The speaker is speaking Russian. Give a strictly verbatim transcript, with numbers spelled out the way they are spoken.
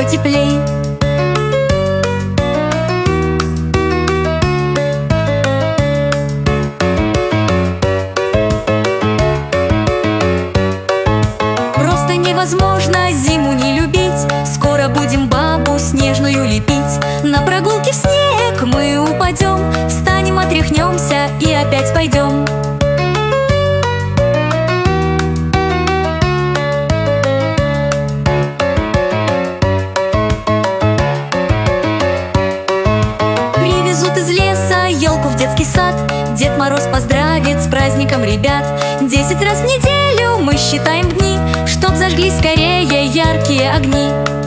теплей. Просто невозможно зиму не любить. Скоро будем бабу снежную лепить. На прогулке в снег мы упадем, встанем, отряхнемся и опять пойдем. Привезут из леса елку в детский сад. Дед Мороз поздравит с праздником ребят. Десять раз в неделю мы считаем дни, чтоб зажглись скорее яркие огни.